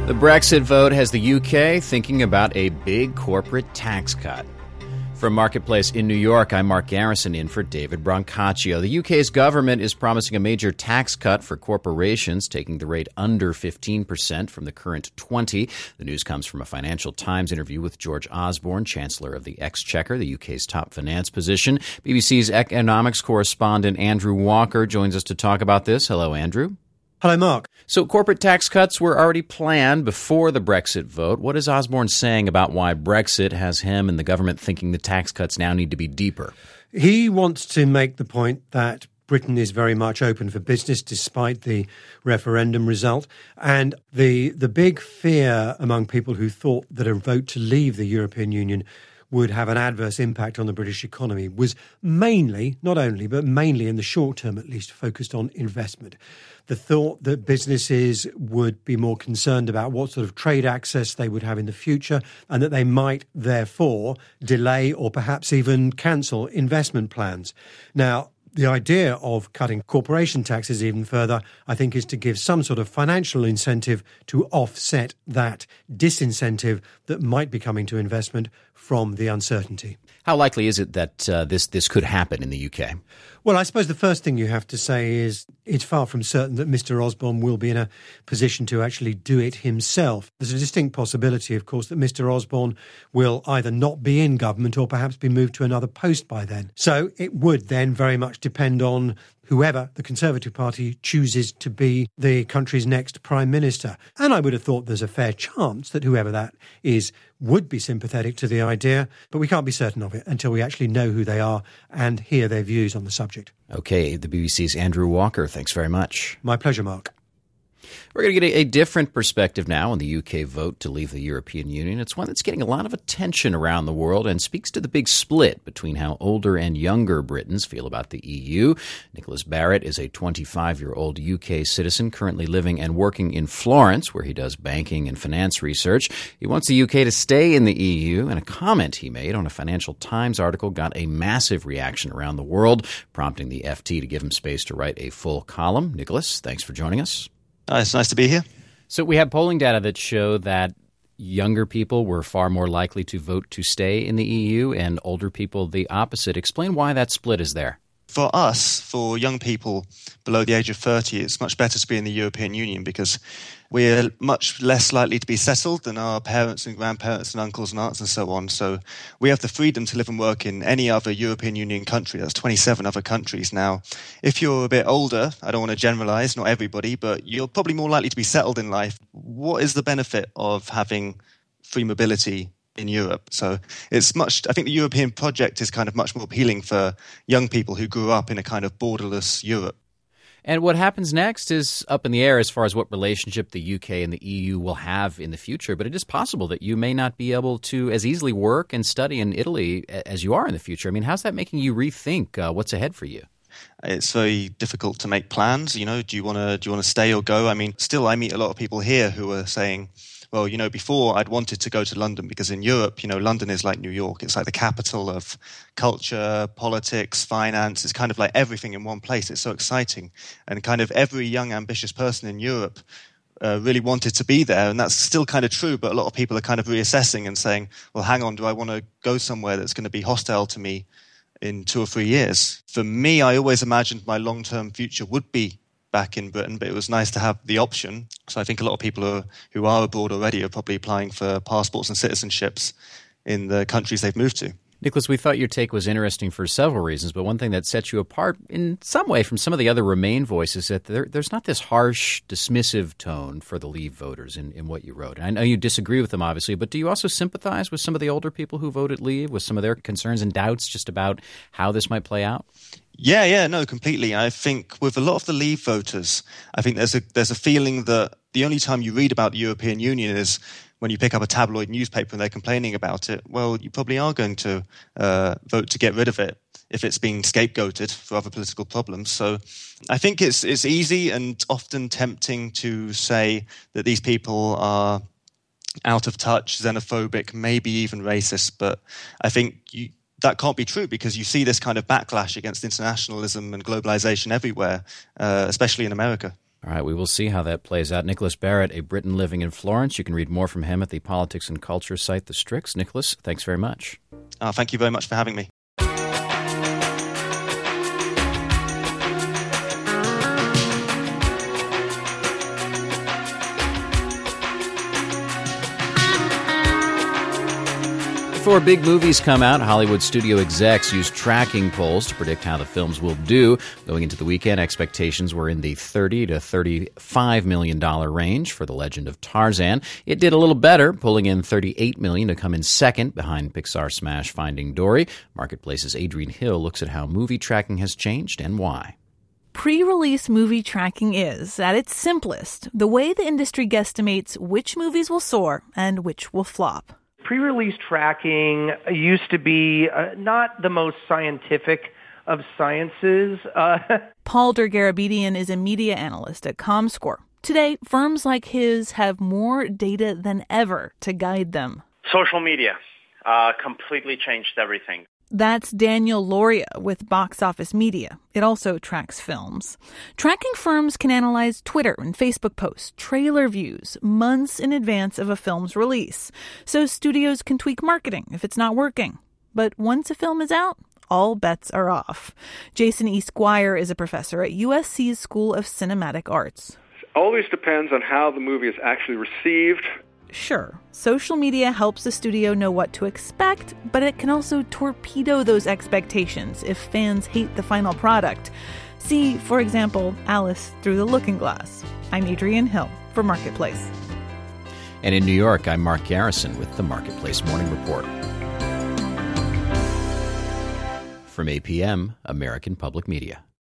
The Brexit vote has the UK thinking about a big corporate tax cut. From Marketplace in New York, I'm Mark Garrison in for David Brancaccio. The UK's government is promising a major tax cut for corporations, taking the rate under 15% from the current 20%. The news comes from a Financial Times interview with George Osborne, Chancellor of the Exchequer, the UK's top finance position. BBC's economics correspondent Andrew Walker joins us to talk about this. Hello, Andrew. Hello, Mark. So corporate tax cuts were already planned before the Brexit vote. What is Osborne saying about why Brexit has him and the government thinking the tax cuts now need to be deeper? He wants to make the point that Britain is very much open for business despite the referendum result. And the big fear among people who thought that a vote to leave the European Union would have an adverse impact on the British economy was mainly, not only, but mainly in the short term at least, focused on investment. The thought that businesses would be more concerned about what sort of trade access they would have in the future and that they might therefore delay or perhaps even cancel investment plans. Now, the idea of cutting corporation taxes even further, I think, is to give some sort of financial incentive to offset that disincentive that might be coming to investment from the uncertainty. How likely is it that this could happen in the UK? Well, I suppose the first thing you have to say is it's far from certain that Mr. Osborne will be in a position to actually do it himself. There's a distinct possibility, of course, that Mr. Osborne will either not be in government or perhaps be moved to another post by then. So it would then very much depend on whoever the Conservative Party chooses to be the country's next Prime Minister. And I would have thought there's a fair chance that whoever that is would be sympathetic to the idea, but we can't be certain of it until we actually know who they are and hear their views on the subject. Okay, the BBC's Andrew Walker, thanks very much. My pleasure, Mark. We're going to get a different perspective now on the UK vote to leave the European Union. It's one that's getting a lot of attention around the world and speaks to the big split between how older and younger Britons feel about the EU. Nicholas Barrett is a 25-year-old UK citizen currently living and working in Florence, where he does banking and finance research. He wants the UK to stay in the EU, and a comment he made on a Financial Times article got a massive reaction around the world, prompting the FT to give him space to write a full column. Nicholas, thanks for joining us. It's nice to be here. So we have polling data that show that younger people were far more likely to vote to stay in the EU and older people the opposite. Explain why that split is there. For us, for young people below the age of 30, it's much better to be in the European Union because we're much less likely to be settled than our parents and grandparents and uncles and aunts and so on. So we have the freedom to live and work in any other European Union country. That's 27 other countries now. If you're a bit older, I don't want to generalize, not everybody, but you're probably more likely to be settled in life. What is the benefit of having free mobility in Europe? So I think the European project is kind of much more appealing for young people who grew up in a kind of borderless Europe. And what happens next is up in the air as far as what relationship the UK and the EU will have in the future. But it is possible that you may not be able to as easily work and study in Italy as you are in the future. I mean, how's that making you rethink what's ahead for you? It's very difficult to make plans. Do you want to stay or go? I mean, still, I meet a lot of people here who are saying, well, before I'd wanted to go to London because in Europe, London is like New York. It's like the capital of culture, politics, finance. It's kind of like everything in one place. It's so exciting. And kind of every young, ambitious person in Europe really wanted to be there. And that's still kind of true. But a lot of people are kind of reassessing and saying, well, hang on, do I want to go somewhere that's going to be hostile to me in 2 or 3 years? For me, I always imagined my long-term future would be back in Britain, but it was nice to have the option. So I think a lot of people who are abroad already are probably applying for passports and citizenships in the countries they've moved to. Nicholas, we thought your take was interesting for several reasons, but one thing that sets you apart in some way from some of the other Remain voices is that there's not this harsh, dismissive tone for the Leave voters in what you wrote. And I know you disagree with them, obviously, but do you also sympathize with some of the older people who voted Leave, with some of their concerns and doubts just about how this might play out? Yeah, no, completely. I think with a lot of the Leave voters, I think there's a feeling that the only time you read about the European Union is when you pick up a tabloid newspaper and they're complaining about it. Well, you probably are going to vote to get rid of it if it's being scapegoated for other political problems. So I think it's easy and often tempting to say that these people are out of touch, xenophobic, maybe even racist. But I think that can't be true because you see this kind of backlash against internationalism and globalization everywhere, especially in America. All right, we will see how that plays out. Nicholas Barrett, a Briton living in Florence. You can read more from him at the politics and culture site, The Strix. Nicholas, thanks very much. Thank you very much for having me. Before big movies come out, Hollywood studio execs use tracking polls to predict how the films will do. Going into the weekend, expectations were in the $30 to $35 million range for The Legend of Tarzan. It did a little better, pulling in $38 million to come in second behind Pixar smash Finding Dory. Marketplace's Adrienne Hill looks at how movie tracking has changed and why. Pre-release movie tracking is, at its simplest, the way the industry guesstimates which movies will soar and which will flop. Pre-release tracking used to be not the most scientific of sciences. Paul Dergarabedian is a media analyst at Comscore. Today, firms like his have more data than ever to guide them. Social media completely changed everything. That's Daniel Loria with Box Office Media. It also tracks films. Tracking firms can analyze Twitter and Facebook posts, trailer views, months in advance of a film's release. So studios can tweak marketing if it's not working. But once a film is out, all bets are off. Jason E. Squire is a professor at USC's School of Cinematic Arts. Always depends on how the movie is actually received. Sure, social media helps the studio know what to expect, but it can also torpedo those expectations if fans hate the final product. See, for example, Alice Through the Looking Glass. I'm Adrienne Hill for Marketplace. And in New York, I'm Mark Garrison with the Marketplace Morning Report. From APM, American Public Media.